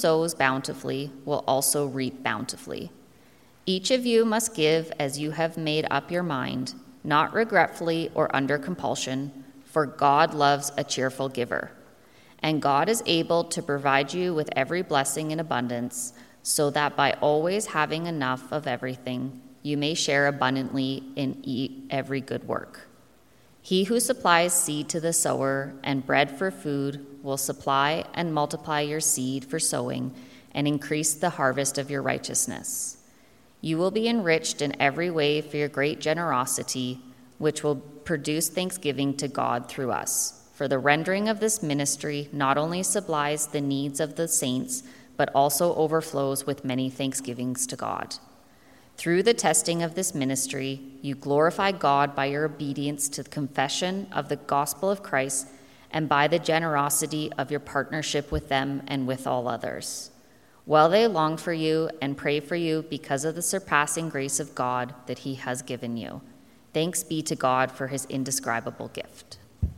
sows bountifully will also reap bountifully. Each of you must give as you have made up your mind, not regretfully or under compulsion, for God loves a cheerful giver. And God is able to provide you with every blessing in abundance, so that by always having enough of everything, you may share abundantly in every good work. He who supplies seed to the sower and bread for food will supply and multiply your seed for sowing and increase the harvest of your righteousness. You will be enriched in every way for your great generosity, which will produce thanksgiving to God through us. For the rendering of this ministry not only supplies the needs of the saints, but also overflows with many thanksgivings to God. Through the testing of this ministry, you glorify God by your obedience to the confession of the gospel of Christ and by the generosity of your partnership with them and with all others. Well, they long for you and pray for you because of the surpassing grace of God that he has given you. Thanks be to God for his indescribable gift.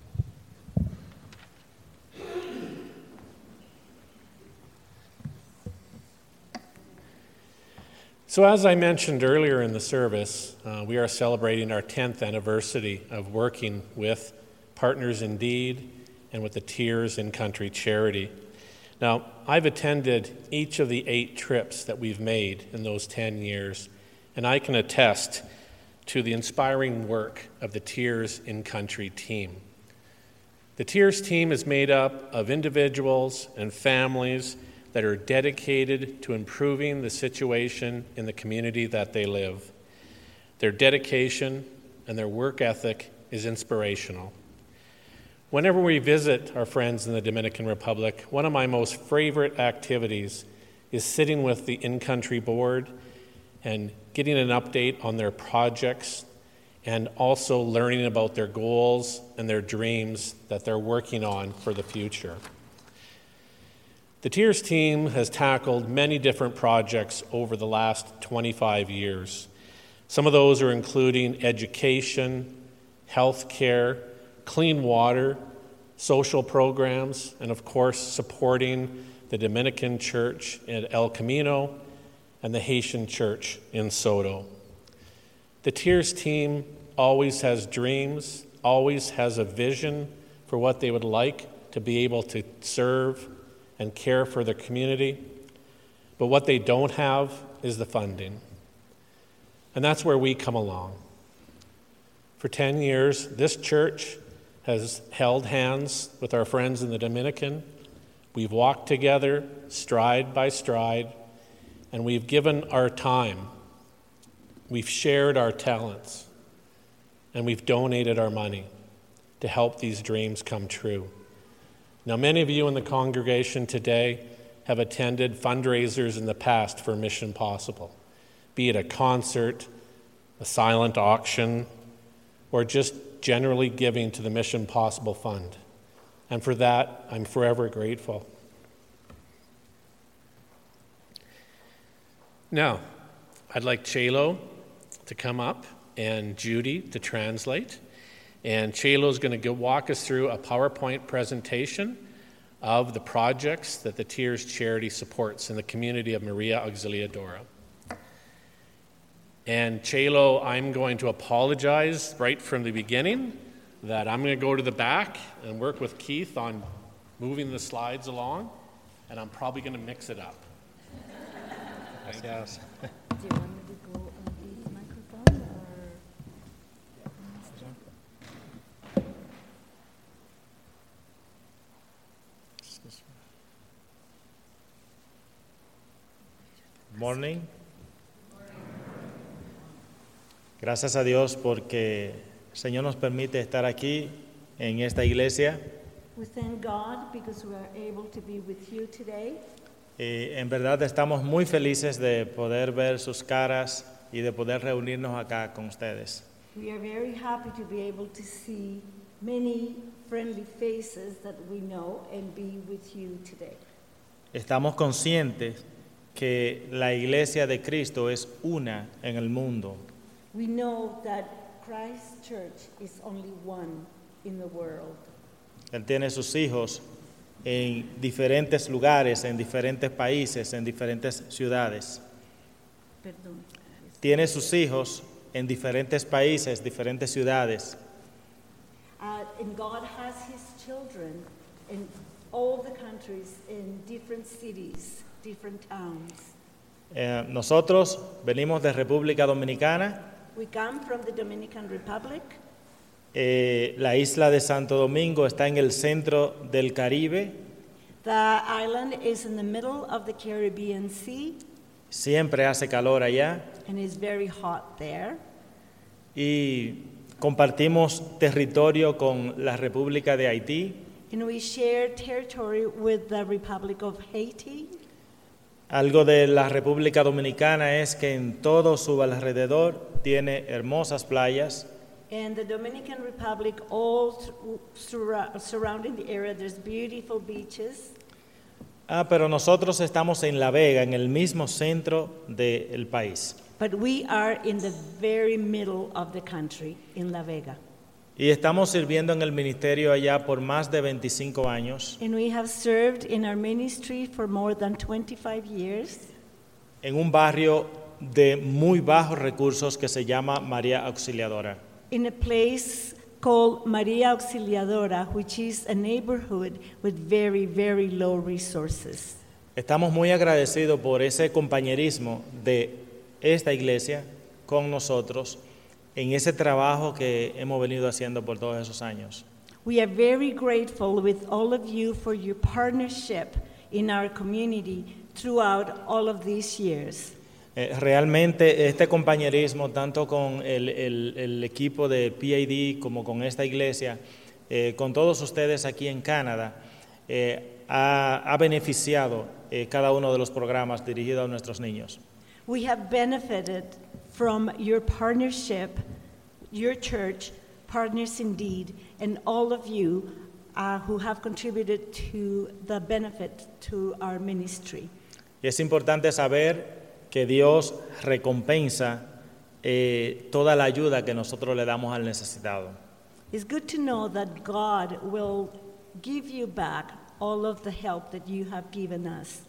So as I mentioned earlier in the service, we are celebrating our 10th anniversary of working with Partners in Deed and with the Tears in Country charity. Now, I've attended each of the 8 trips that we've made in those 10 years, and I can attest to the inspiring work of the Tears in Country team. The Tears team is made up of individuals and families that are dedicated to improving the situation in the community that they live. Their dedication and their work ethic is inspirational. Whenever we visit our friends in the Dominican Republic, one of my most favorite activities is sitting with the in-country board and getting an update on their projects and also learning about their goals and their dreams that they're working on for the future. The Tears team has tackled many different projects over the last 25 years. Some of those are including education, health care, clean water, social programs, and of course supporting the Dominican Church at El Camino and the Haitian Church in Soto. The Tears team always has dreams, always has a vision for what they would like to be able to serve and care for their community, but what they don't have is the funding. And that's where we come along. For 10 years, this church has held hands with our friends in the Dominican. We've walked together, stride by stride, and we've given our time. We've shared our talents, and we've donated our money to help these dreams come true. Now, many of you in the congregation today have attended fundraisers in the past for Mission Possible, be it a concert, a silent auction, or just generally giving to the Mission Possible Fund. And for that, I'm forever grateful. Now, I'd like Chelo to come up and Judy to translate. And Chelo is going to walk us through a PowerPoint presentation of the projects that the Tears charity supports in the community of Maria Auxiliadora. And Chelo, I'm going to apologize right from the beginning that I'm going to go to the back and work with Keith on moving the slides along, and I'm probably going to mix it up. Gracias. Do you want me to go on the microphone or? Morning. Gracias a Dios porque el Señor nos permite estar aquí en esta iglesia. We thank God because we are able to be with you today. En verdad estamos muy felices de poder ver sus caras y de poder reunirnos acá con ustedes. We are very happy to be able to see many friendly faces that we know and be with you today. Estamos conscientes que la iglesia de Cristo es una en el mundo. We know that Christ's church is only one in the world. Él tiene sus hijos en diferentes lugares, en diferentes países, en diferentes ciudades. Perdón. Tiene sus hijos en diferentes países, diferentes ciudades. And God has his children in all the countries, in different cities, different towns. Nosotros venimos de República Dominicana. We come from the Dominican Republic. La isla de Santo Domingo está en el centro del Caribe. The island is in the middle of the Caribbean Sea, Siempre hace calor allá. and it's very hot there. Y compartimos territorio con la República de Haití. And we share territory with the Republic of Haiti. Algo de la República Dominicana es que en todo su alrededor tiene hermosas playas. And the Dominican Republic, all surrounding the area, there's beautiful beaches. Pero nosotros estamos en La Vega, en el mismo centro del país. But we are in the very middle of the country, in La Vega. Y estamos sirviendo en el ministerio allá por más de 25 años, And we have served in our ministry for more than 25 years en un barrio de muy bajos recursos que se llama María Auxiliadora. in a place called Maria Auxiliadora, which is a neighborhood with very, very low resources. Estamos muy agradecidos por ese compañerismo de esta iglesia con nosotros en ese trabajo que hemos venido haciendo por todos esos años. We are very grateful with all of you for your partnership in our community throughout all of these years. Realmente este compañerismo, tanto con el equipo de PAD como con esta iglesia, con todos ustedes aquí en Canadá, ha beneficiado cada uno de los programas dirigidos a nuestros niños. We have benefited from your partnership, your church, Partners Indeed, and all of you who have contributed to the benefit to our ministry. Y es importante saber que Dios recompensa toda la ayuda que nosotros le damos al necesitado. It's good to know that God will give you back all of the help that you have given us.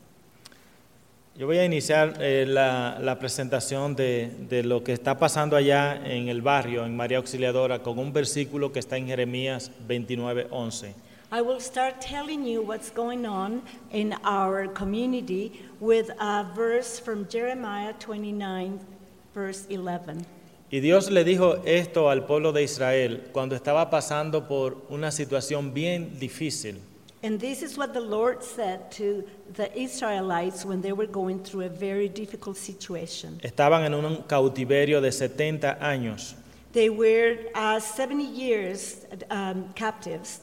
Yo voy a iniciar la presentación de lo que está pasando allá en el barrio, en María Auxiliadora, con un versículo que está en Jeremías 29:11. I will start telling you what's going on in our community with a verse from Jeremiah 29, verse 11. Y Dios le dijo esto al pueblo de Israel cuando estaba pasando por una situación bien difícil. And this is what the Lord said to the Israelites when they were going through a very difficult situation. Estaban en un cautiverio de 70 años. They were 70 years captives.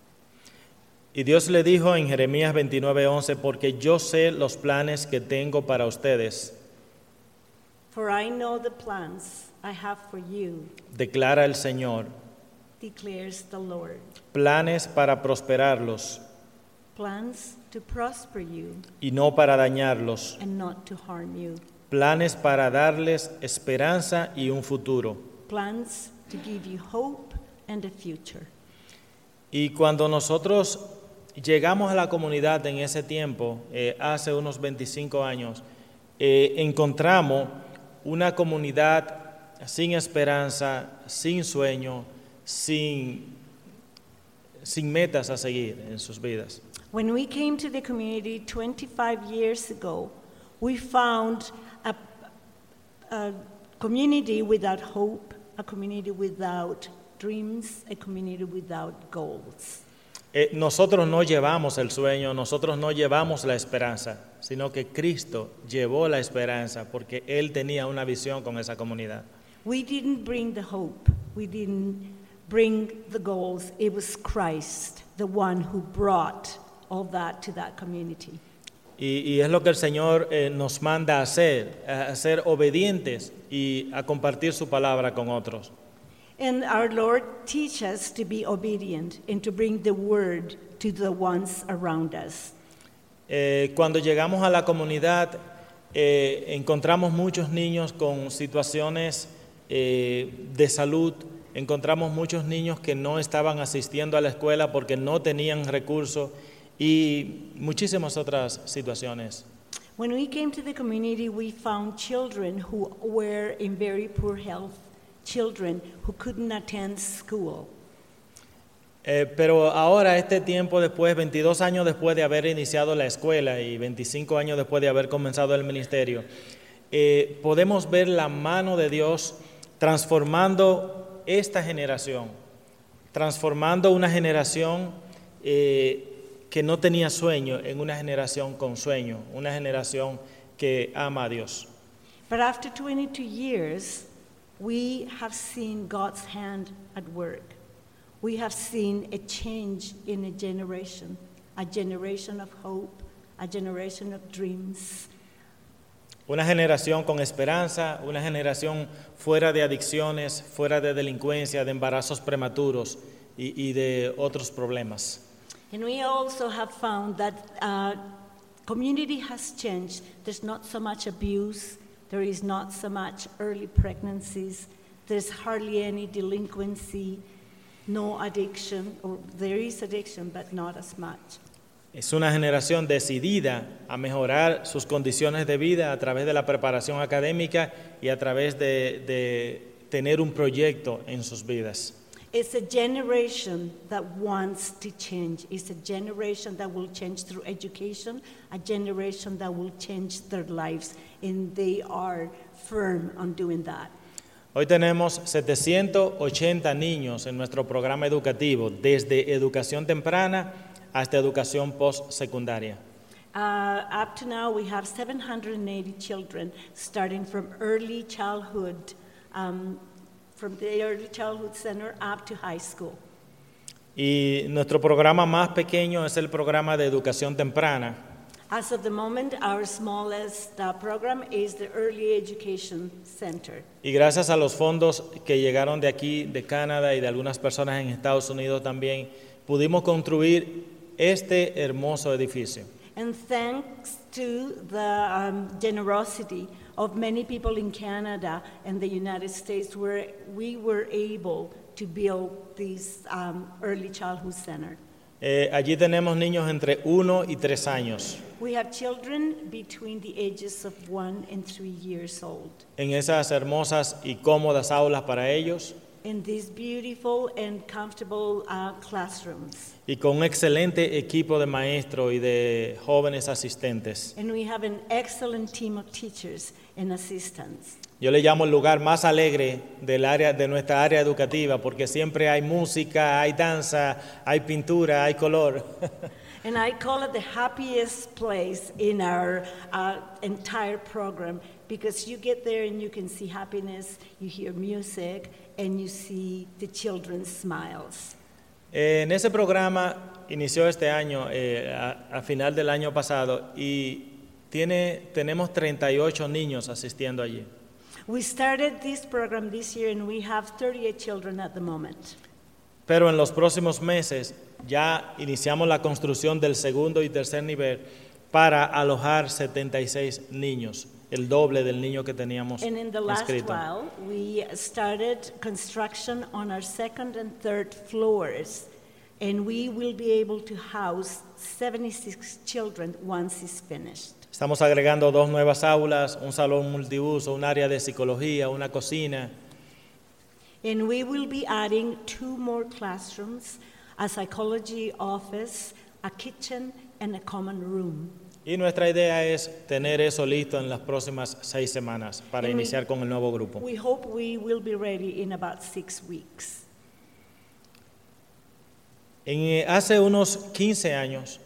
Y Dios le dijo en Jeremías 29:11, porque yo sé los planes que tengo para ustedes, For I know the plans I have for you, declara el Señor, declares the Lord. planes para prosperarlos Plans to prosper you y no para dañarlos, and not to harm you. planes para darles esperanza y un futuro. Plans to give you hope and a future. Y cuando nosotros llegamos a la comunidad en ese tiempo, hace unos 25 años, encontramos una comunidad sin esperanza, sin sueño, sin metas a seguir en sus vidas. When we came to the community 25 years ago, we found a community without hope, a community without dreams, a community without goals. Nosotros no llevamos el sueño, nosotros no llevamos la esperanza, sino que Cristo llevó la esperanza porque Él tenía una visión con esa comunidad. We didn't bring the hope, we didn't bring the goals. It was Christ, the one who brought all that to that community. Y es lo que el Señor nos manda a ser obedientes y a compartir su palabra con otros. And our Lord teaches us to be obedient and to bring the word to the ones around us. Cuando llegamos a la comunidad, encontramos muchos niños con situaciones de salud, encontramos muchos niños que no estaban asistiendo a la escuela porque no tenían recursos y muchísimas otras situaciones. When we came to the community, we found children who were in very poor health, children who couldn't attend school. Pero ahora, este tiempo después, 22 años después de haber iniciado la escuela y 25 años después de haber comenzado el ministerio, podemos ver la mano de Dios transformando esta generación, transformando una generación que no tenía sueño en una generación con sueño, una generación que ama a Dios. But after 22 years, we have seen God's hand at work. We have seen a change in a generation of hope, a generation of dreams. Una generación con esperanza, una generación fuera de adicciones, fuera de delincuencia, de embarazos prematuros y de otros problemas. And we also have found that community has changed. There's not so much abuse. There is not so much early pregnancies. There's hardly any delinquency, no addiction, or there is addiction, but not as much. Es una generación decidida a mejorar sus condiciones de vida a través de la preparación académica y a través de tener un proyecto en sus vidas. It's a generation that wants to change. It's a generation that will change through education, a generation that will change their lives, and they are firm on doing that. Hoy tenemos 780 niños en nuestro programa educativo, desde educación temprana hasta educación postsecundaria. Up to now, we have 780 children, starting from early childhood, from the early childhood center up to high school. Y nuestro programa más pequeño es el programa de educación temprana. As of the moment, our smallest program is the Early Education Center. Y gracias a los fondos que llegaron de aquí, de Canadá y de algunas personas en Estados Unidos también, pudimos construir este hermoso edificio. And thanks to the generosity of many people in Canada and the United States, where we were able to build this early childhood center. Allí tenemos niños entre 1 y 3 años. We have children between the ages of 1 and 3 years old. En esas hermosas y cómodas aulas para ellos. In these beautiful and comfortable classrooms. Y con un excelente equipo de maestros y de jóvenes asistentes. And we have an excellent team of teachers and assistants. Yo le llamo el lugar más alegre de nuestra área educativa porque siempre hay música, hay danza, hay pintura, hay color. And I call it the happiest place in our entire program because you get there and you can see happiness, you hear music, and you see the children's smiles. En ese programa inició este año, a final del año pasado, y tenemos 38 niños asistiendo allí. We started this program this year and we have 38 children at the moment. Pero en los próximos meses ya iniciamos la construcción del segundo y tercer nivel para alojar 76 niños, el doble del niño que teníamos And in the last inscrito. while, we started construction on our second and third floors, and we will be able to house 76 children once it's finished. Estamos agregando 2 nuevas aulas, un salón multiuso, un área de psicología, una cocina. And we will be adding 2 more classrooms, a psychology office, a kitchen, and a common room. Y nuestra idea es tener eso listo en las próximas 6 semanas para And iniciar con el nuevo grupo. We hope we will be ready in about 6 weeks. Hace unos 15 años,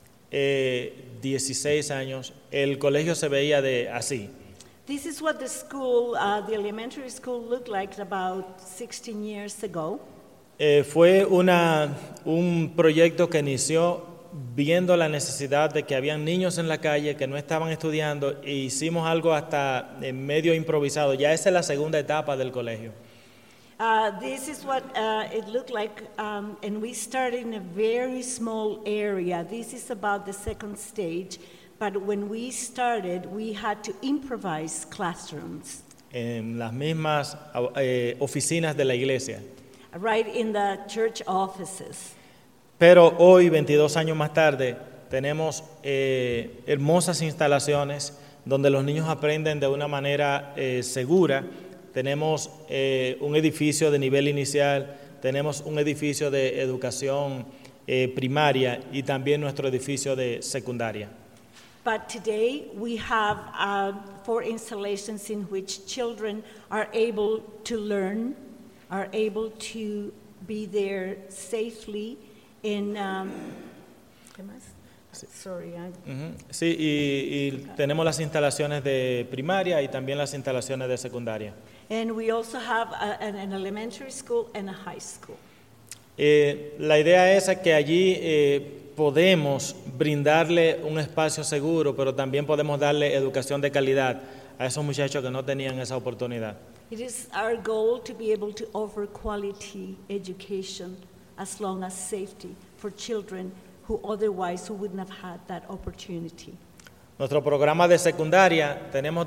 16 años, el colegio se veía así. This is what the school, the elementary school looked like about 16 years ago. Fue un proyecto que inició viendo la necesidad de que habían niños en la calle que no estaban estudiando e hicimos algo hasta medio improvisado. Ya esa es la segunda etapa del colegio. This is what it looked like, and we started in a very small area. This is about the second stage, but when we started, we had to improvise classrooms. En las mismas oficinas de la iglesia. Right in the church offices. Pero hoy, 22 años más tarde, tenemos hermosas instalaciones donde los niños aprenden de una manera segura. Tenemos un edificio de nivel inicial, tenemos un edificio de educación primaria y también nuestro edificio de secundaria. But today we have 4 installations in which children are able to learn, are able to be there safely in... ¿qué más? Sorry, Sí, y tenemos las instalaciones de primaria y también las instalaciones de secundaria. And we also have an elementary school and a high school. La idea es que allí podemos brindarle un espacio seguro, pero también podemos darle educación de calidad a esos muchachos que no tenían esa oportunidad. It is our goal to be able to offer quality education as long as safety for children who wouldn't have had that opportunity. Nuestro programa de secundaria, tenemos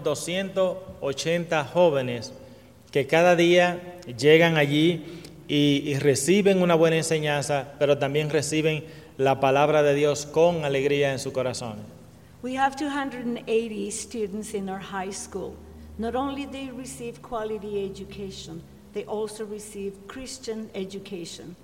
280 jóvenes que cada día llegan allí y reciben una buena enseñanza, pero también reciben la palabra de Dios con alegría en su corazón. We have 280 students in our high school. Not only they receive quality education, they also receive Christian education.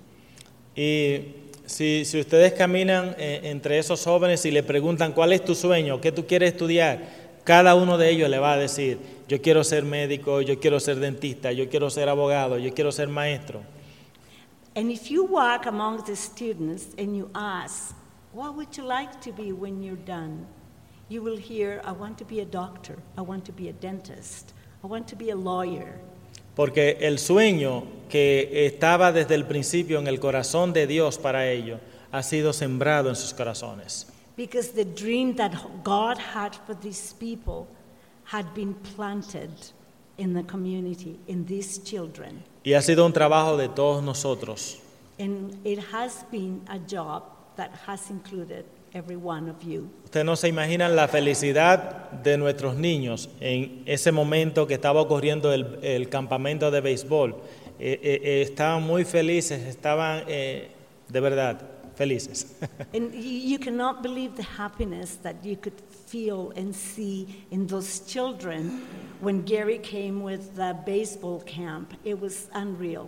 Y si ustedes caminan entre esos jóvenes y le preguntan cuál es tu sueño, qué tú quieres estudiar, cada uno de ellos le va a decir, yo quiero ser médico, yo quiero ser dentista, yo quiero ser abogado, yo quiero ser maestro. And if you walk among the students and you ask, what would you like to be when you're done? You will hear, I want to be a doctor, I want to be a dentist, I want to be a lawyer. Porque el sueño que estaba desde el principio en el corazón de Dios para ellos ha sido sembrado en sus corazones. Because the dream that God had for these people had been planted in the community, in these children. Y ha sido un trabajo de todos nosotros. And it has been a job that has included every one of you. Ustedes no se imaginan la felicidad de nuestros niños en ese momento que estaba ocurriendo el campamento de béisbol. Estaban muy felices, estaban de verdad felices. And you cannot believe the happiness that you could feel and see in those children when Gary came with the baseball camp. It was unreal.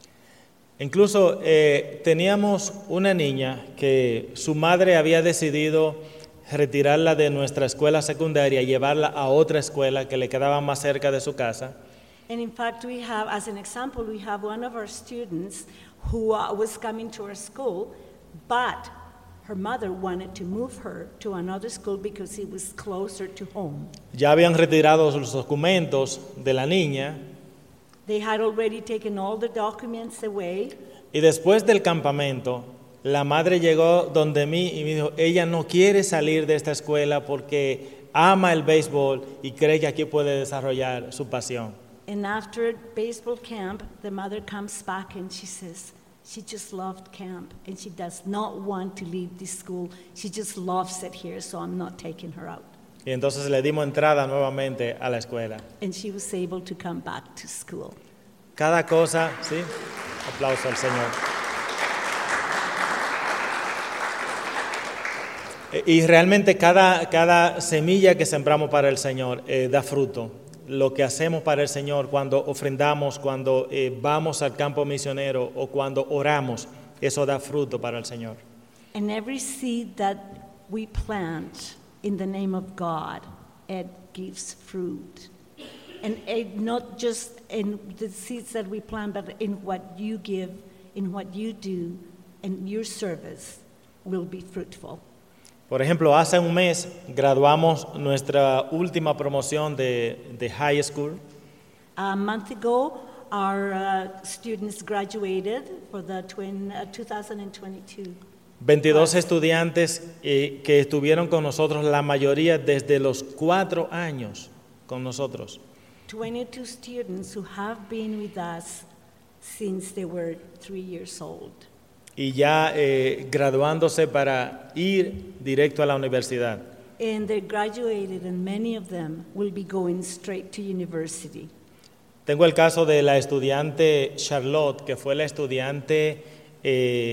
Incluso teníamos una niña que su madre había decidido retirarla de nuestra escuela secundaria y llevarla a otra escuela que le quedaba más cerca de su casa. And in fact, we have, as an example, we have one of our students who was coming to our school, but her mother wanted to move her to another school because it was closer to home. Ya habían retirado los documentos de la niña. They had already taken all the documents away. Y después del campamento, la madre llegó donde mí y me dijo, ella no quiere salir de esta escuela porque ama el béisbol y cree que aquí puede desarrollar su pasión. And after baseball camp, the mother comes back and she says, she just loved camp and she does not want to leave this school. She just loves it here, so I'm not taking her out. Y entonces le dimos entrada nuevamente a la escuela. And she was able to come back to school. Cada cosa, ¿sí? Aplauso al Señor. Y realmente cada semilla que sembramos para el Señor da fruto. Lo que hacemos para el Señor cuando ofrendamos, cuando vamos al campo misionero o cuando oramos, eso da fruto para el Señor. And every seed that we plant in the name of God, it gives fruit. And it not just in the seeds that we plant, but in what you give, in what you do, and your service will be fruitful. Por ejemplo, hace un mes graduamos nuestra última promoción de high school. A month ago, our students graduated for the 2022. 22 estudiantes que estuvieron con nosotros, la mayoría desde los 4 años con nosotros. 22 students who have been with us since they were 3 years old. Y ya graduándose para ir directo a la universidad. And they graduated, and many of them will be going straight to university. Tengo el caso de la estudiante Charlotte, que fue la estudiante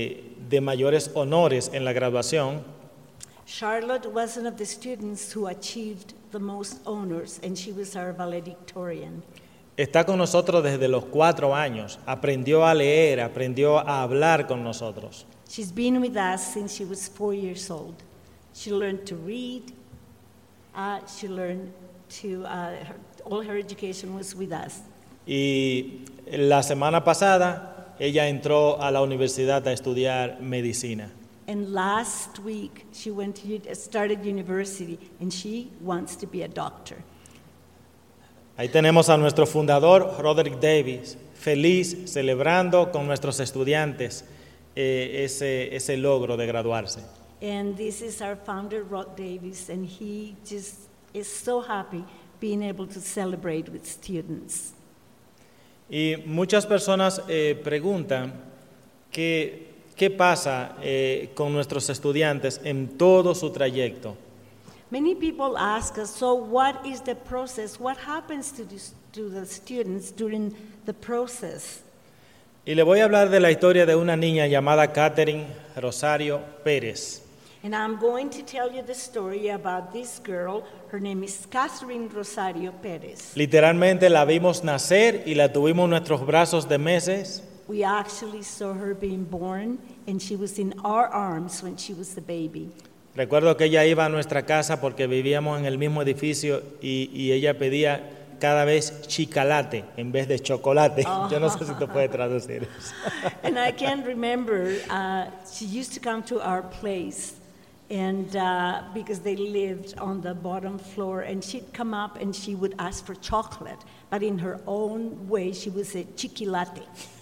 de mayores honores en la graduación. Charlotte was one of the students who achieved the most honors, and she was our valedictorian. Está con nosotros desde los 4 años. Aprendió a leer, aprendió a hablar con nosotros. She's been with us since she was 4 years old. She learned to read. She learned to, all her education was with us. Y la semana pasada ella entró a la universidad a estudiar medicina. And last week, she started university, and she wants to be a doctor. Ahí tenemos a nuestro fundador, Roderick Davis, feliz, celebrando con nuestros estudiantes ese logro de graduarse. And this is our founder, Rod Davis, and he just is so happy being able to celebrate with students. Y muchas personas preguntan qué pasa con nuestros estudiantes en todo su trayecto. Many people ask us, so what is the process? What happens to the students during the process? Y le voy a hablar de la historia de una niña llamada Catherine Rosario Pérez. And I'm going to tell you the story about this girl. Her name is Catherine Rosario Pérez. Literalmente la vimos nacer y la tuvimos en nuestros brazos de meses. We actually saw her being born, and she was in our arms when she was a baby. Recuerdo que ella iba a nuestra casa porque vivíamos en el mismo edificio y ella pedía cada vez chicalate en vez de chocolate. Yo no sé si te puede traducir eso. And I can remember she used to come to our place, and because they lived on the bottom floor, and she'd come up and she would ask for chocolate, but in her own way she would say chiquilate.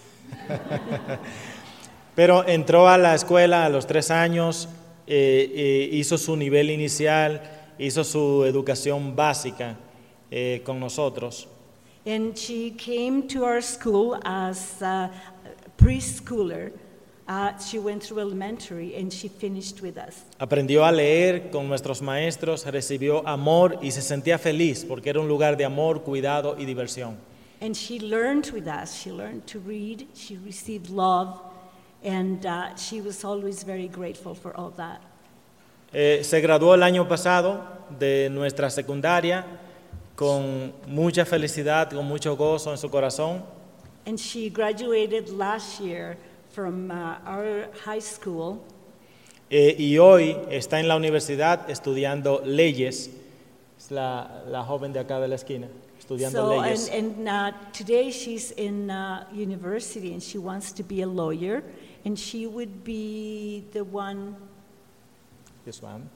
Pero entró a la escuela a los 3 años, hizo su nivel inicial, hizo su educación básica con nosotros. And she came to our school as a preschooler. She went through elementary and she finished with us. Aprendió a leer con nuestros maestros, recibió amor y se sentía feliz porque era un lugar de amor, cuidado y diversión. And she learned with us. She learned to read. She received love. And she was always very grateful for all that. Se graduó el año pasado de nuestra secundaria con mucha felicidad, con mucho gozo en su corazón. And she graduated last year from our high school. Y hoy está en la universidad estudiando leyes. Es la joven de acá de la esquina, estudiando leyes. And today she's in university and she wants to be a lawyer. And she would be the one. This one.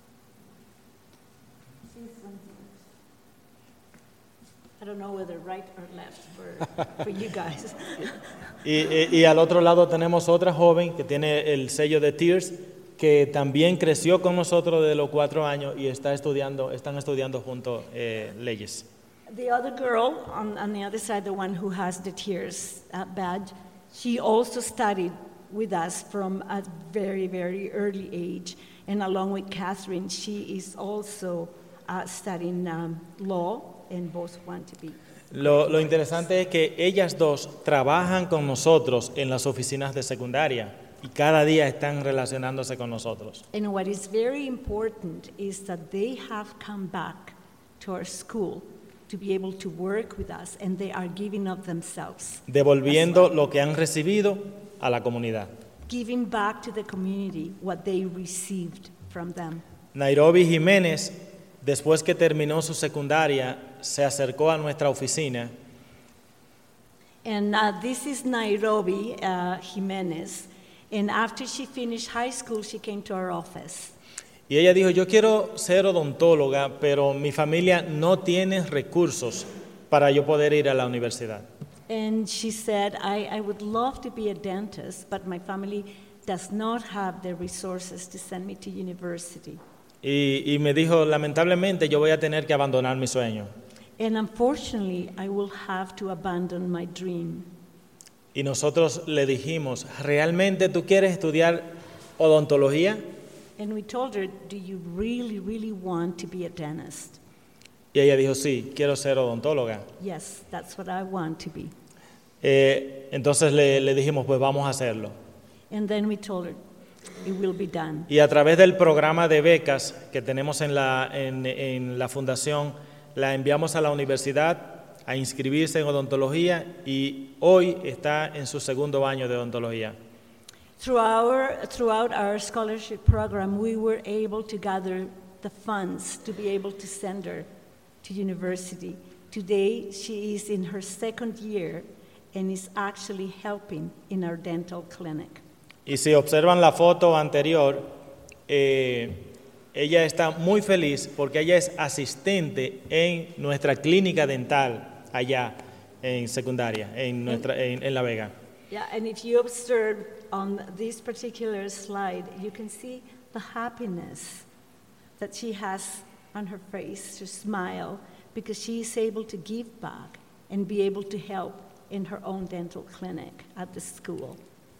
I don't know whether right or left for you guys. Y al otro lado tenemos otra joven que tiene el sello de Tears, que también creció con nosotros desde los 4 años y están estudiando juntos leyes. The other girl on the other side, the one who has the Tears badge, she also studied with us from a very, very early age. And along with Catherine, she is also studying law, and both want to be. Lo interesante es que ellas dos trabajan con nosotros en las oficinas de secundaria y cada día están relacionándose con nosotros. And what is very important is that they have come back to our school to be able to work with us, and they are giving of themselves. Devolviendo lo que han recibido a la comunidad. Giving back to the community what they received from them. Nairobi Jiménez, después que terminó su secundaria, se acercó a nuestra oficina. And this is Nairobi Jiménez. And after she finished high school, she came to our office. Y ella dijo, yo quiero ser odontóloga, pero mi familia no tiene recursos para yo poder ir a la universidad. And she said, I would love to be a dentist, but my family does not have the resources to send me to university. Y me dijo, lamentablemente yo voy a tener que abandonar mi sueño. And unfortunately, I will have to abandon my dream. Y nosotros le dijimos, ¿realmente tú quieres estudiar odontología? And we told her, do you really, really want to be a dentist? Y ella dijo, sí, quiero ser odontóloga. Yes, that's what I want to be. Entonces le dijimos, pues vamos a hacerlo. And then we told her, it will be done. Y a través del programa de becas que tenemos en la fundación, la enviamos a la universidad a inscribirse en odontología y hoy está en su segundo año de odontología. Throughout our scholarship program, we were able to gather the funds to be able to send her to university. Today, she is in her second year and is actually helping in our dental clinic. Y si observan la foto anterior, ella está muy feliz porque ella es asistente en nuestra clínica dental allá en secundaria, en La Vega. Yeah, and if you observe on this particular slide, you can see the happiness that she has on her face, her smile, because she is able to give back and be able to help in her own dental clinic at the school.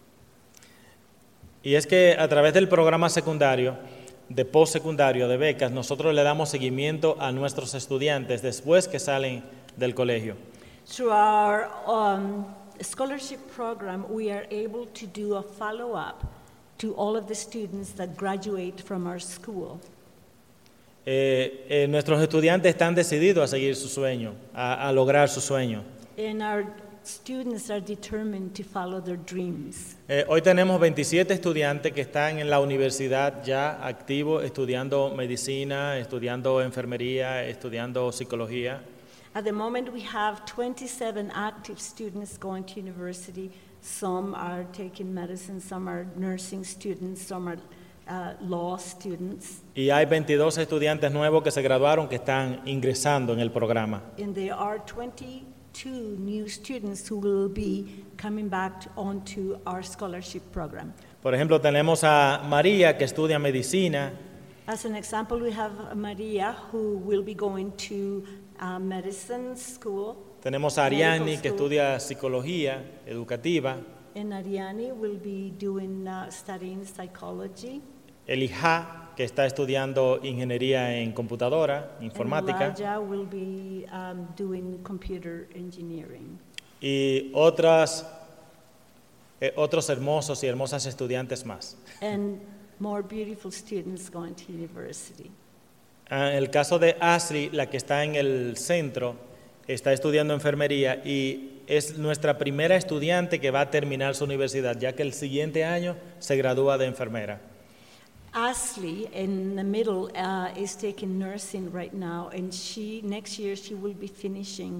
Y es que a través del programa secundario, de postsecundario, de becas, nosotros le damos seguimiento a nuestros estudiantes después que salen del colegio. Through our scholarship program, we are able to do a follow-up to all of the students that graduate from our school. Nuestros estudiantes están decididos a seguir su sueño, a lograr su sueño. And our students are determined to follow their dreams. Hoy tenemos 27 estudiantes que están en la universidad ya activos, estudiando medicina, estudiando enfermería, estudiando psicología. At the moment, we have 27 active students going to university. Some are taking medicine, some are nursing students, some are law students. Y hay 22 estudiantes nuevos que se graduaron que están ingresando en el programa. And there are 22 new students who will be coming back onto our scholarship program. Por ejemplo, tenemos a María que estudia medicina. As an example, we have Maria who will be going to medicine school. Tenemos a Ariani que school. estudia psicología educativa. And Ariani will be doing studying psychology. Elijah que está estudiando ingeniería en computadora, informática. And Elijah will be doing computer engineering. Y otros hermosos y hermosas estudiantes más. And more beautiful students going to university. En el caso de Ashley, la que está en el centro, está estudiando enfermería y es nuestra primera estudiante que va a terminar su universidad, ya que el siguiente año se gradúa de enfermera. Ashley, in the middle, is taking nursing right now, and next year she will be finishing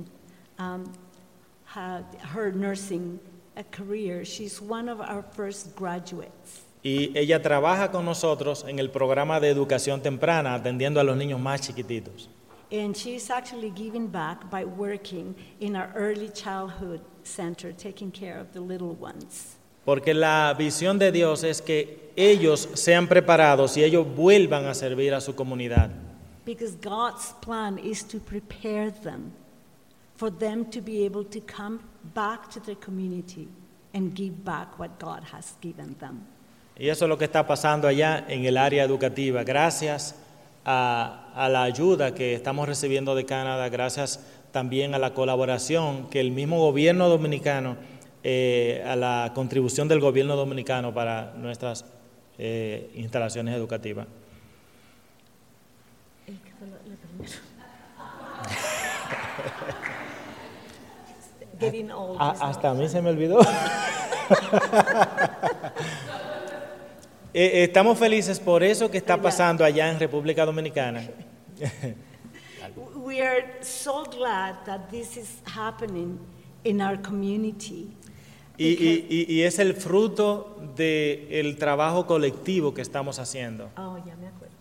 her nursing career. She's one of our first graduates. Y ella trabaja con nosotros en el programa de educación temprana, atendiendo a los niños más chiquititos. And she's actually giving back by working in our early childhood center, taking care of the little ones. Porque la visión de Dios es que ellos sean preparados y ellos vuelvan a servir a su comunidad. Because God's plan is to prepare them, for them to be able to come back to their community and give back what God has given them. Y eso es lo que está pasando allá en el área educativa. Gracias a la ayuda que estamos recibiendo de Canadá, gracias también a la colaboración que el mismo gobierno dominicano, a la contribución del gobierno dominicano para nuestras instalaciones educativas. Getting old. Hasta a mí se me olvidó. Estamos felices por eso que está pasando allá en República Dominicana. We are so glad that this is happening in our community. Y es el fruto del trabajo colectivo que estamos haciendo. Oh, ya me acuerdo.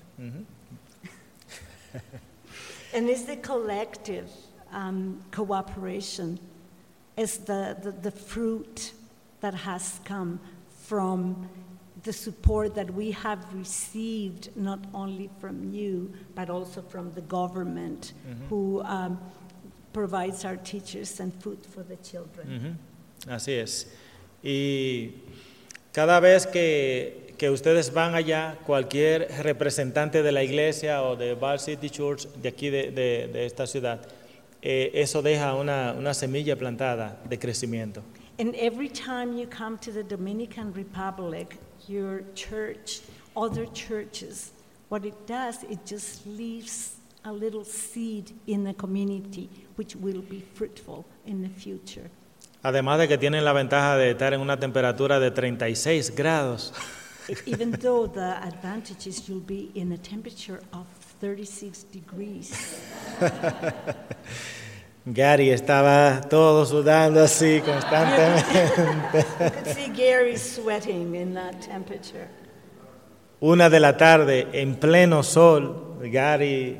And it's the collective cooperation is the fruit that has come from the support that we have received not only from you, but also from the government who provides our teachers and food for the children. Así es. Y cada vez que ustedes van allá, cualquier representante de la iglesia o de Bar City Church de aquí de esta ciudad, eso deja una semilla plantada de crecimiento. And every time you come to the Dominican Republic, your church, other churches, what it does, it just leaves a little seed in the community, which will be fruitful in the future. Además de que tienen la ventaja de estar en una temperatura de 36 grados. Even though the advantage is you'll be in a temperature of 36 degrees. Gary estaba todo sudando así constantemente. You could see Gary sweating in that temperature. 1 de la tarde, en pleno sol, Gary,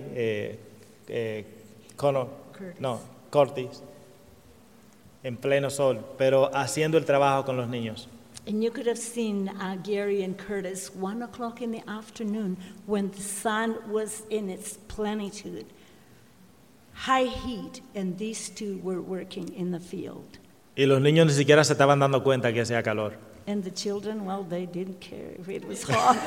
Curtis, en pleno sol, pero haciendo el trabajo con los niños. And you could have seen Gary and Curtis 1 o'clock in the afternoon when the sun was in its plenitude. High heat, and these two were working in the field. Y los niños ni siquiera se estaban dando cuenta que hacía calor. And the children, well, they didn't care if it was hot.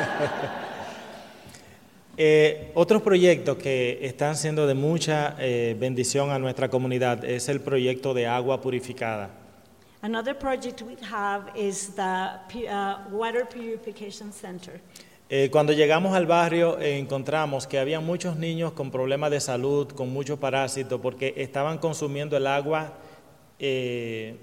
Otros proyectos que están siendo de mucha bendición a nuestra comunidad es el proyecto de agua purificada. Another project we have is the Water Purification Center. Cuando llegamos al barrio encontramos que había muchos niños con problemas de salud, con muchos parásitos, porque estaban consumiendo el agua que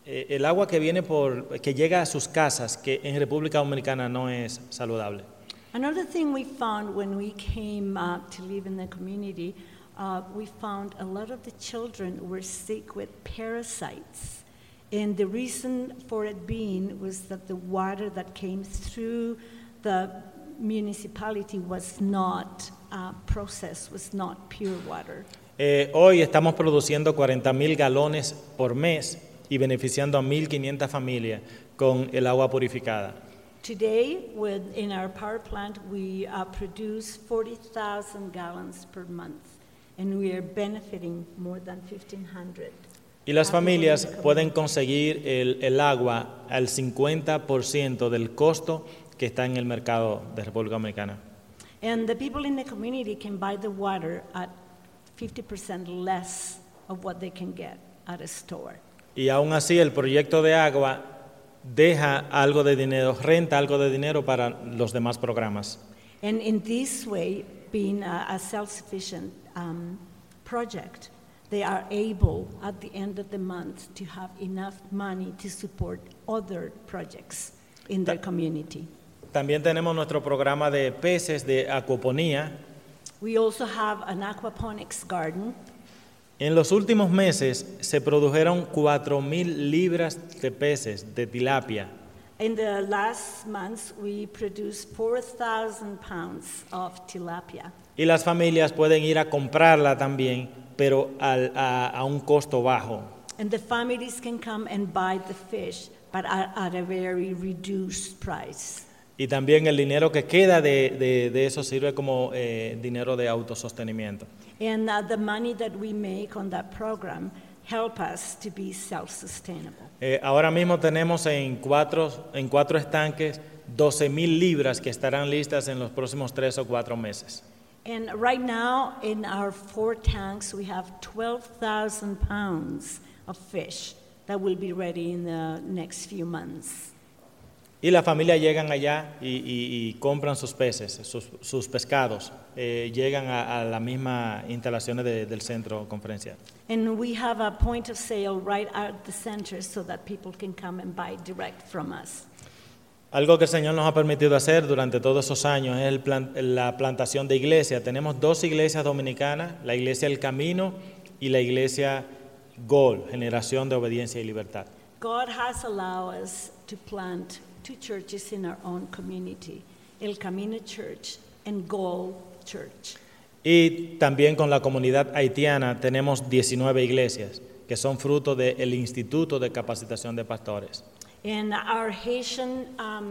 viene que llega a sus casas, que en República Dominicana no es saludable. Another thing we found when we came to live in the community, we found a lot of the children were sick with parasites. And the reason for it being was that the water that came through the municipality was not processed, was not pure water. Hoy estamos produciendo 40,000 galones por mes y beneficiando a 1,500 familias con el agua purificada. Today, in our power plant, we produce 40,000 gallons per month, and we are benefiting more than 1,500. Y las familias pueden conseguir el agua al 50% del costo que está en el mercado de República Dominicana. And the people in the community can buy the water at 50% less of what they can get at a store. Y aún así el proyecto de agua deja algo de dinero, renta algo de dinero para los demás programas. And in this way, being a self-sufficient project, they are able at the end of the month to have enough money to support other projects in their community. También tenemos nuestro programa de peces de acuaponía. We also have an aquaponics garden. En los últimos meses se produjeron 4,000 libras de peces de tilapia. In the last months, we produced 4,000 pounds of tilapia. Y las familias pueden ir a comprarla también, pero a un costo bajo. And the families can come and buy the fish, but at a very reduced price. Y también el dinero que queda de eso sirve como dinero de autosostenimiento. And the money that we make on that program help us to be self-sustainable. Ahora mismo tenemos en cuatro estanques 12,000 libras que estarán listas en los próximos 3 o 4 meses. And right now, in our 4 tanks, we have 12,000 pounds of fish that will be ready in the next few months. Y las familias llegan allá y compran sus peces, sus pescados, llegan a las mismas instalaciones del centro conferencial. And we have a point of sale right at the center so that people can come and buy direct from us. Algo que el Señor nos ha permitido hacer durante todos esos años es la plantación de iglesias. Tenemos 2 iglesias dominicanas, la iglesia El Camino y la iglesia GOL, Generación de Obediencia y Libertad. God has allowed us to plant 2 churches in our own community, El Camino Church and GOL Church. Y también con la comunidad haitiana tenemos 19 iglesias que son fruto del Instituto de Capacitación de Pastores. And our Haitian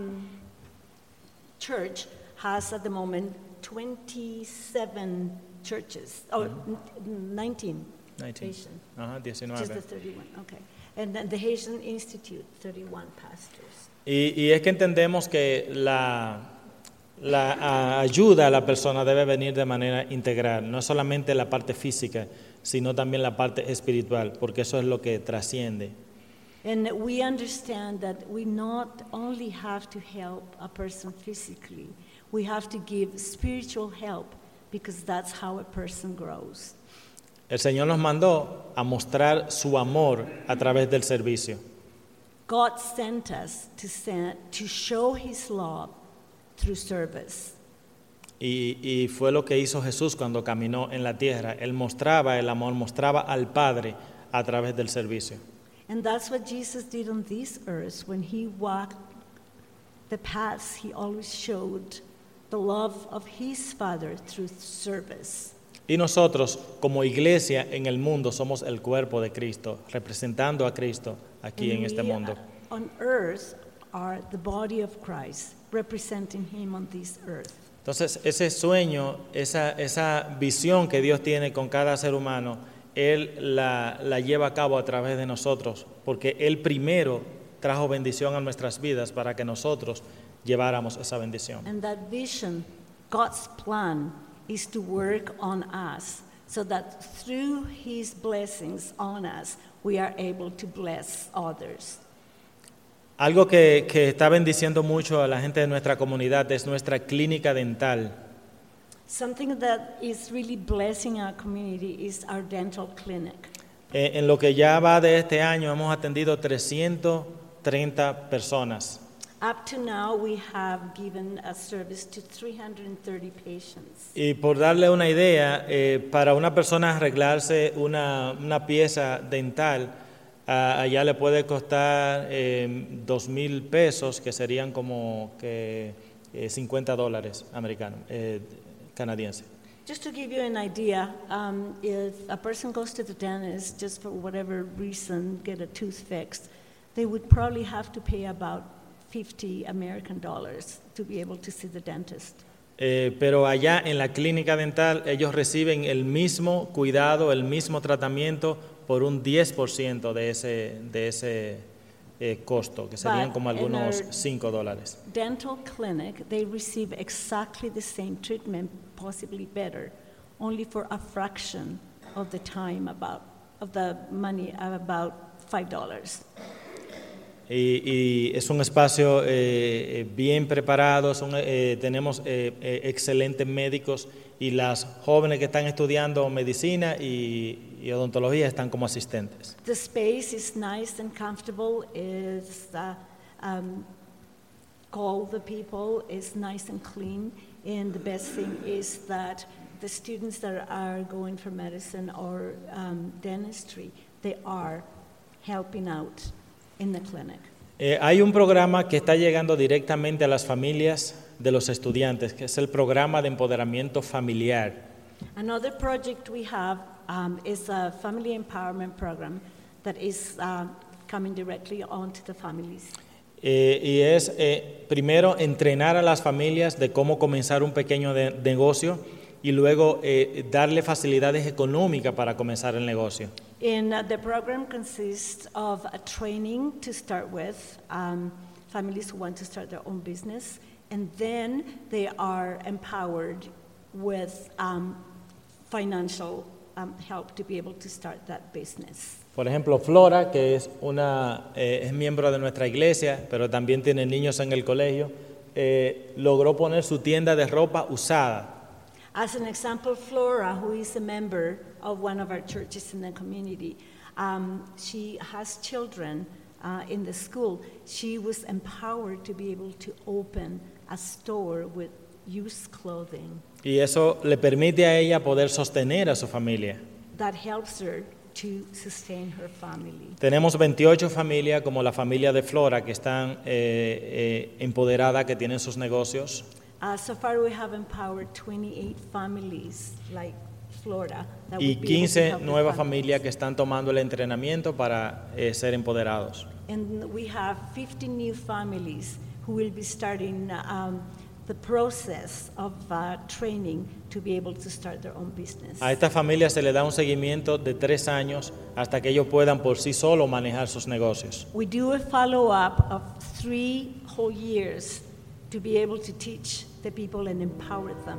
church has at the moment 27 churches, 19. Haitian. 19. Just the 31, okay. And then the Haitian Institute, 31 pastors. Y es que entendemos que la ayuda a la persona debe venir de manera integral, no solamente la parte física, sino también la parte espiritual, porque eso es lo que trasciende. And we understand that we not only have to help a person physically, we have to give spiritual help because that's how a person grows. El Señor nos mandó a mostrar su amor a través del servicio. God sent us to show His love through service. Y fue lo que hizo Jesús cuando caminó en la tierra. Él mostraba el amor, mostraba al Padre a través del servicio. And that's what Jesus did on this earth. When He walked the paths, He always showed the love of His Father through service. Y nosotros, como iglesia en el mundo, somos el cuerpo de Cristo, representando a Cristo aquí en este mundo. On earth are the body of Christ, representing Him on this earth. Entonces, ese sueño, esa visión que Dios tiene con cada ser humano, Él la lleva a cabo a través de nosotros, porque Él primero trajo bendición a nuestras vidas para que nosotros lleváramos esa bendición. And that vision, God's plan, is to work on us, so that through His blessings on us, we are able to bless others. Algo que está bendiciendo mucho a la gente de nuestra comunidad es nuestra clínica dental. Something that is really blessing our community is our dental clinic. En lo que ya va de este año hemos atendido 330 personas. Up to now, we have given a service to 330 patients. Y por darle una idea, para una persona arreglarse una pieza dental, allá le puede costar $2,000, que serían como que $50 americanos, canadienses. Just to give you an idea, if a person goes to the dentist just for whatever reason, get a tooth fixed, they would probably have to pay about $50 American to be able to see the dentist. Pero allá en la clínica dental ellos reciben el mismo cuidado, el mismo tratamiento por un 10% de ese costo, que serían como algunos $5. Dental clinic, they receive exactly the same treatment, possibly better, only for a fraction of the time of the money, about $5. Y es un espacio bien preparado, tenemos excelentes médicos y las jóvenes que están estudiando medicina y odontología están como asistentes. The space is nice and comfortable. It's all the people is nice and clean, and the best thing is that the students that are going for medicine or dentistry, they are helping out in the clinic. Hay un programa que está llegando directamente a las familias de los estudiantes, que es el programa de empoderamiento familiar. Another project we have is a family empowerment program that is coming directly onto the families. Y es primero entrenar a las familias de cómo comenzar un pequeño negocio y luego darle facilidades económicas para comenzar el negocio. And the program consists of a training to start with, families who want to start their own business, and then they are empowered with financial help to be able to start that business. Por ejemplo, Flora, que es miembro de nuestra iglesia, pero también tiene niños en el colegio, logró poner su tienda de ropa usada. As an example, Flora, who is a member of one of our churches in the community, she has children in the school. She was empowered to be able to open a store with used clothing. Y eso le permite a ella poder sostener a su familia. That helps her to sustain her family. Tenemos 28 familias como la familia de Flora que están empoderadas, que tienen sus negocios. So far we have empowered 28 families like Florida. That Y would be able to 15 help the nuevas families. familias que están tomando el entrenamiento para ser empoderados. And we have 50 new families who will be starting the process of training to be able to start their own business. A estas familias se les da un seguimiento de 3 años hasta que ellos puedan por sí solos manejar sus negocios. We do a follow-up of 3 whole years to be able to teach the people and empower them.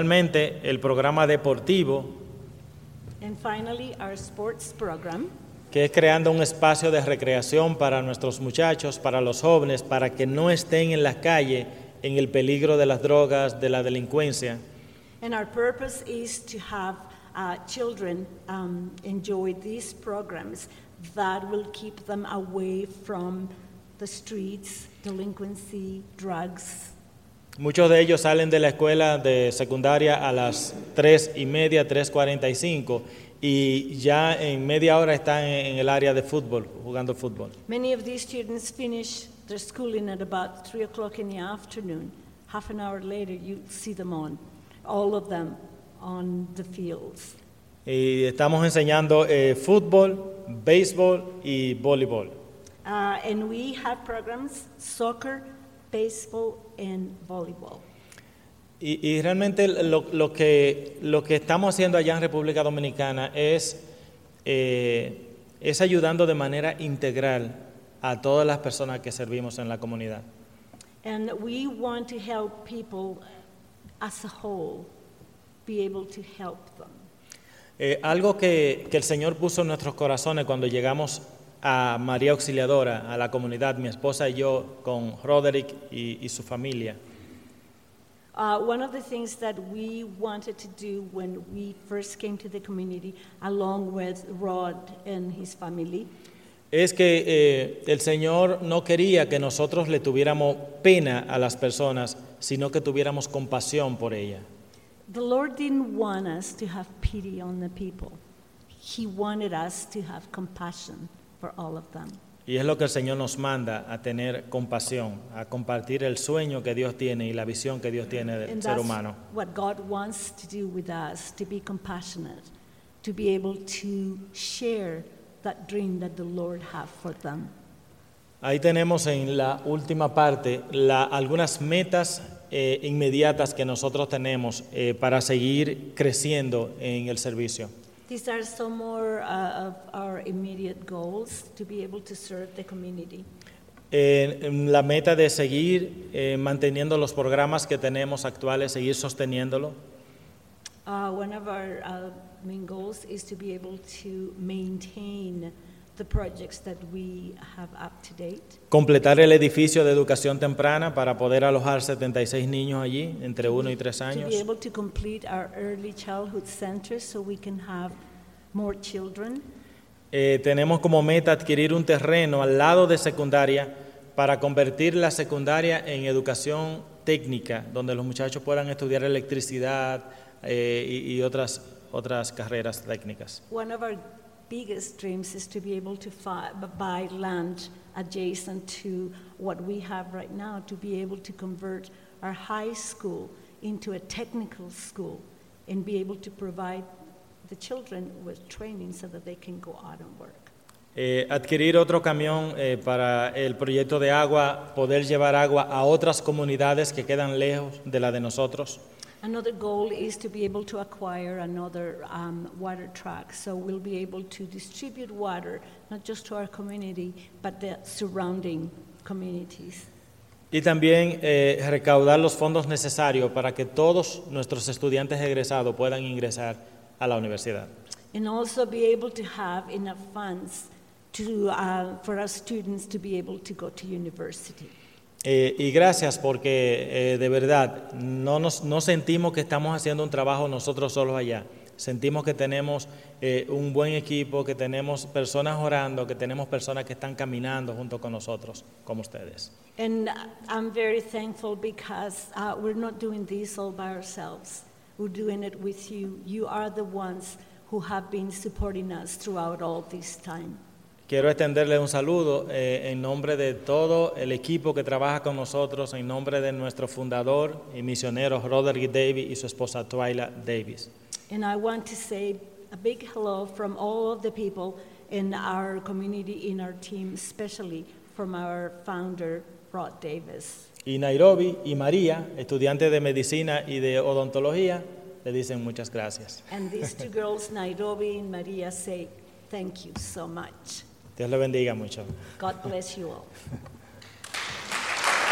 Finalmente, el programa deportivo, And finally, our sports program, que es creando un espacio de recreación para nuestros muchachos, para los jóvenes, para que no estén en la calle en el peligro de las drogas, de la delincuencia. And our purpose is to have children enjoy these programs that will keep them away from the streets, delinquency, drugs. Muchos de ellos salen de la escuela de secundaria a las 3:30, 3:45 y ya en media hora están en el área de fútbol, jugando fútbol. Many of these students finish their schooling at about 3 o'clock in the afternoon. Half an hour later, you see them all of them on the fields. Y estamos enseñando fútbol, béisbol y voleibol. And we have programs, soccer, baseball, and volleyball. Y realmente lo que estamos haciendo allá en República Dominicana es ayudando de manera integral a todas las personas que servimos en la comunidad. And we want to help people as a whole be able to help them. Algo que el Señor puso en nuestros corazones cuando llegamos a María Auxiliadora, a la comunidad, mi esposa y yo, con Roderick y su familia. One of the things that we wanted to do when we first came to the community, along with Rod and his family, es que el Señor no quería que nosotros le tuviéramos pena a las personas, sino que tuviéramos compasión por ellas. the Lord didn't want us to have pity on the people. He wanted us to have compassion for all of them. Y es lo que el Señor nos manda, a tener compasión, a compartir el sueño que Dios tiene y la visión que Dios tiene del And ser that's humano. what God wants to do with us, to be compassionate, to be able to share that dream that the Lord has for them. Ahí tenemos en la última parte algunas metas inmediatas que nosotros tenemos para seguir creciendo en el servicio. These are some more of our immediate goals to be able to serve the community. La meta de seguir manteniendo los programas que tenemos actuales, seguir sosteniéndolo. One of our main goals is to be able to maintain the projects that we have up to date. Completar el edificio de educación temprana para poder alojar 76 niños allí, entre 1 y 3 To años. be able to complete our early childhood center so we can have more children. Tenemos como meta adquirir un terreno al lado de secundaria para convertir la secundaria en educación técnica, donde los muchachos puedan estudiar electricidad y otras carreras técnicas. One of our biggest dreams is to be able to buy land adjacent to what we have right now, to be able to convert our high school into a technical school and be able to provide the children with training so that they can go out and work. Adquirir otro camión para el proyecto de agua, poder llevar agua a otras comunidades que quedan lejos de la de nosotros. Another goal is to be able to acquire another water truck, so we'll be able to distribute water, not just to our community, but the surrounding communities. Y también recaudar los fondos necesarios para que todos nuestros estudiantes egresados puedan ingresar a la universidad. And also be able to have enough funds for our students to be able to go to university. Y gracias porque de verdad no sentimos que estamos haciendo un trabajo nosotros solos allá. Sentimos que tenemos un buen equipo, que tenemos personas orando, que tenemos personas que están caminando junto con nosotros, como ustedes. And I'm very thankful because we're not doing this all by ourselves. We're doing it with you. You are the ones who have been supporting us throughout all this time. Quiero extenderle un saludo en nombre de todo el equipo que trabaja con nosotros, en nombre de nuestro fundador y misionero Roderick Davis y su esposa Twyla Davis. And I want to say a big hello from all of the people in our community, in our team, especially from our founder, Rod Davis. Y Nairobi y María, estudiantes de medicina y de odontología, le dicen muchas gracias. And these two girls, Nairobi and Maria, say thank you so much. Dios le bendiga mucho. God bless you all.